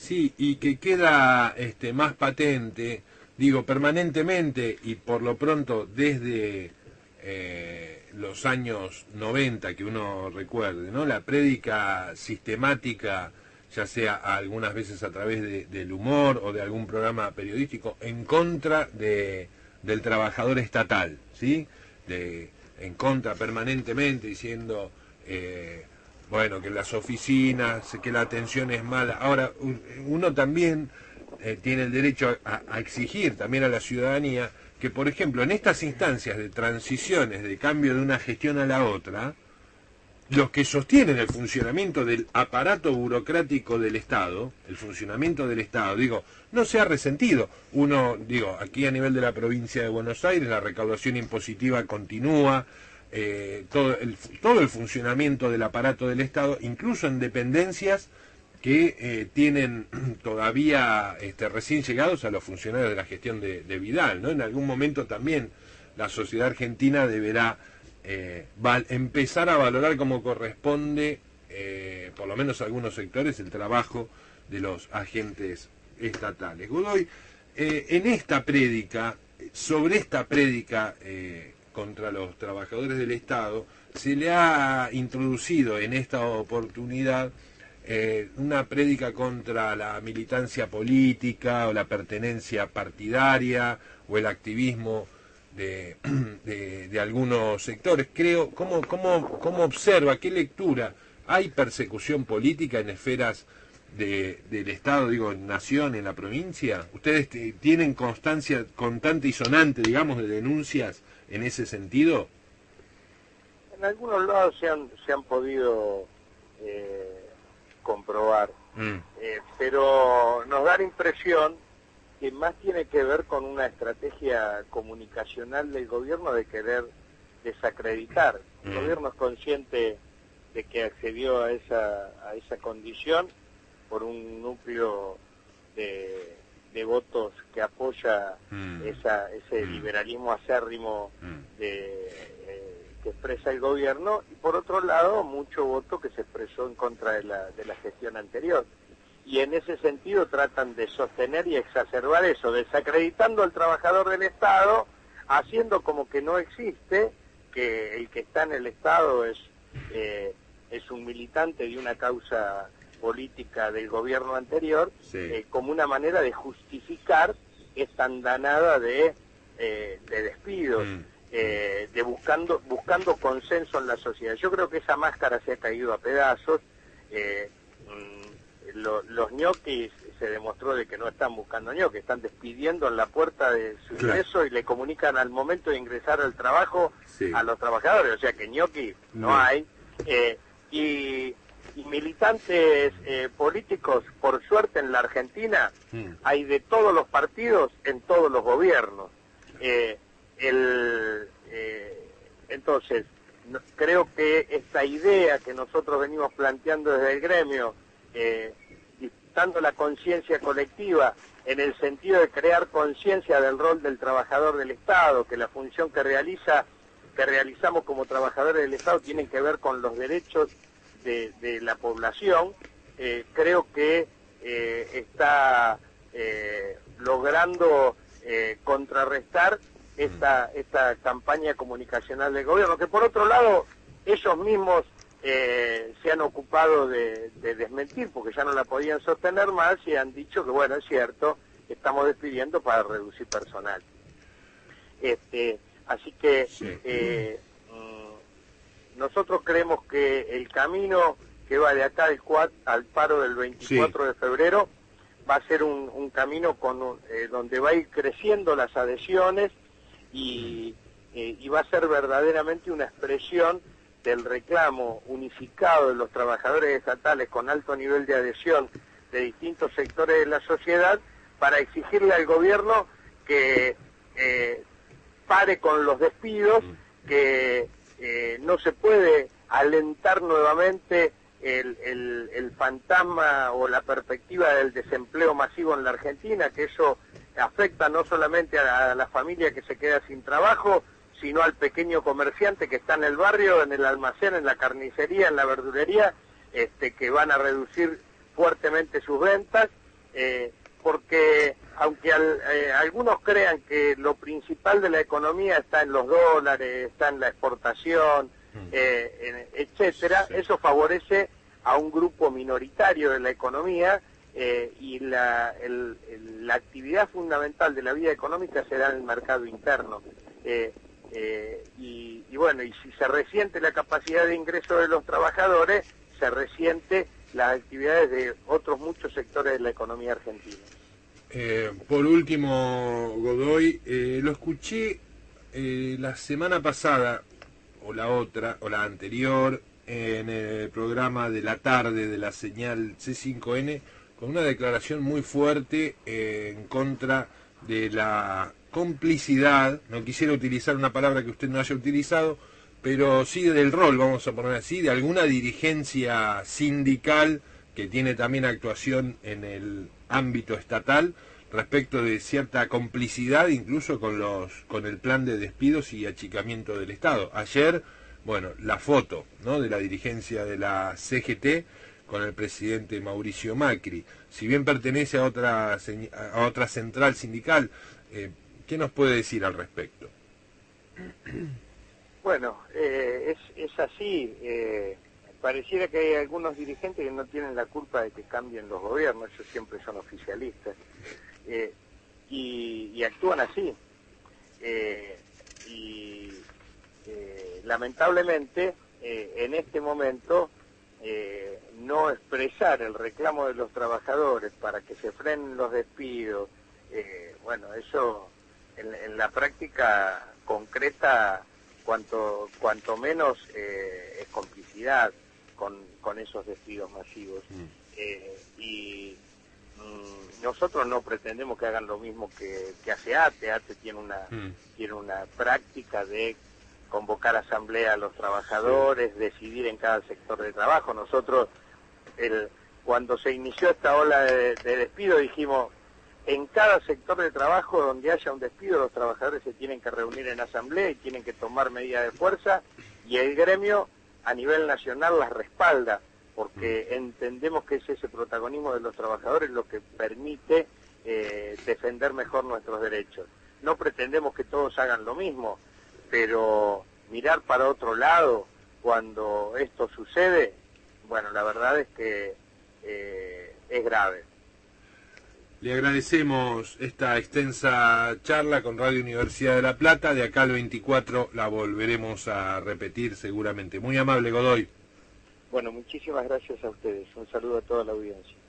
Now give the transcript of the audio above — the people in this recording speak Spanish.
Sí, y que queda más patente, digo, permanentemente y por lo pronto desde los años 90 que uno recuerde, ¿no? La prédica sistemática, ya sea algunas veces a través del humor o de algún programa periodístico, en contra del trabajador estatal, ¿sí? En contra permanentemente, diciendo... bueno, que las oficinas, que la atención es mala. Ahora, uno también tiene el derecho a exigir también a la ciudadanía que, por ejemplo, en estas instancias de transiciones, de cambio de una gestión a la otra, los que sostienen el funcionamiento del aparato burocrático del Estado, el funcionamiento del Estado, digo, no se ha resentido. Uno, digo, aquí a nivel de la provincia de Buenos Aires, la recaudación impositiva continúa, todo el funcionamiento del aparato del Estado, incluso en dependencias que tienen todavía recién llegados a los funcionarios de la gestión de Vidal, ¿no? En algún momento también la sociedad argentina deberá empezar a valorar como corresponde, por lo menos algunos sectores, el trabajo de los agentes estatales. Godoy, en esta prédica, sobre esta prédica contra los trabajadores del Estado, se le ha introducido en esta oportunidad una prédica contra la militancia política o la pertenencia partidaria o el activismo de algunos sectores. Creo, ¿cómo observa, qué lectura? ¿Hay persecución política en esferas del Estado, digo, en nación, en la provincia? ¿Ustedes tienen constancia constante y sonante, digamos, de denuncias en ese sentido? En algunos lados se han podido comprobar, pero nos da la impresión que más tiene que ver con una estrategia comunicacional del gobierno de querer desacreditar. El gobierno es consciente de que accedió a esa condición por un núcleo de votos que apoya ese liberalismo acérrimo que expresa el gobierno, y por otro lado mucho voto que se expresó en contra de la gestión anterior. Y en ese sentido tratan de sostener y exacerbar eso, desacreditando al trabajador del Estado, haciendo como que no existe, que el que está en el Estado es un militante de una causa política del gobierno anterior, sí, como una manera de justificar esta andanada de despidos, de buscando consenso en la sociedad. Yo creo que esa máscara se ha caído a pedazos. Los ñoquis, se demostró de que no están buscando ñoquis, están despidiendo en la puerta de su ingreso, y le comunican al momento de ingresar al trabajo, sí, a los trabajadores, o sea que ñoquis no hay. Y militantes políticos, por suerte en la Argentina, hay de todos los partidos en todos los gobiernos. Entonces, creo que esta idea que nosotros venimos planteando desde el gremio, dando la conciencia colectiva en el sentido de crear conciencia del rol del trabajador del Estado, que la función que realizamos como trabajadores del Estado tienen que ver con los derechos de la población, creo que está logrando contrarrestar esta campaña comunicacional del gobierno, que por otro lado ellos mismos se han ocupado de desmentir, porque ya no la podían sostener más, y han dicho que bueno, es cierto, estamos despidiendo para reducir personal. Así que sí, nosotros creemos que el camino que va de acá al paro del 24 sí, de febrero va a ser un camino donde va a ir creciendo las adhesiones, y va a ser verdaderamente una expresión del reclamo unificado de los trabajadores estatales con alto nivel de adhesión de distintos sectores de la sociedad, para exigirle al gobierno que pare con los despidos, que no se puede alentar nuevamente el fantasma o la perspectiva del desempleo masivo en la Argentina, que eso afecta no solamente a la familia que se queda sin trabajo, sino al pequeño comerciante que está en el barrio, en el almacén, en la carnicería, en la verdulería, que van a reducir fuertemente sus ventas, porque aunque algunos crean que lo principal de la economía está en los dólares, está en la exportación, etcétera, eso favorece a un grupo minoritario de la economía, y la actividad fundamental de la vida económica será en el mercado interno. Y bueno, y si se resiente la capacidad de ingreso de los trabajadores, se resiente las actividades de otros muchos sectores de la economía argentina. Por último, Godoy, lo escuché la semana pasada, o la otra, o la anterior, en el programa de la tarde de la señal C5N, con una declaración muy fuerte en contra de la complicidad. No quisiera utilizar una palabra que usted no haya utilizado, pero sí del rol, vamos a poner así, de alguna dirigencia sindical que tiene también actuación en el ámbito estatal respecto de cierta complicidad incluso con el plan de despidos y achicamiento del Estado. Ayer, bueno, la foto, ¿no?, de la dirigencia de la CGT con el presidente Mauricio Macri. Si bien pertenece a otra central sindical, ¿qué nos puede decir al respecto? Bueno, es así. Pareciera que hay algunos dirigentes que no tienen la culpa de que cambien los gobiernos, ellos siempre son oficialistas, y actúan así. Lamentablemente, en este momento, no expresar el reclamo de los trabajadores para que se frenen los despidos, bueno, eso en la práctica concreta, cuanto menos es complicidad con esos despidos masivos. Nosotros no pretendemos que hagan lo mismo que hace ATE. ATE tiene una práctica de convocar asamblea a los trabajadores, decidir en cada sector de trabajo. Nosotros, cuando se inició esta ola de despido, dijimos, en cada sector de trabajo donde haya un despido, los trabajadores se tienen que reunir en asamblea y tienen que tomar medidas de fuerza, y el gremio a nivel nacional las respalda, porque entendemos que es ese protagonismo de los trabajadores lo que permite defender mejor nuestros derechos. No pretendemos que todos hagan lo mismo, pero mirar para otro lado cuando esto sucede, bueno, la verdad es que es grave. Le agradecemos esta extensa charla con Radio Universidad de La Plata. De acá al 24 la volveremos a repetir seguramente. Muy amable, Godoy. Bueno, muchísimas gracias a ustedes. Un saludo a toda la audiencia.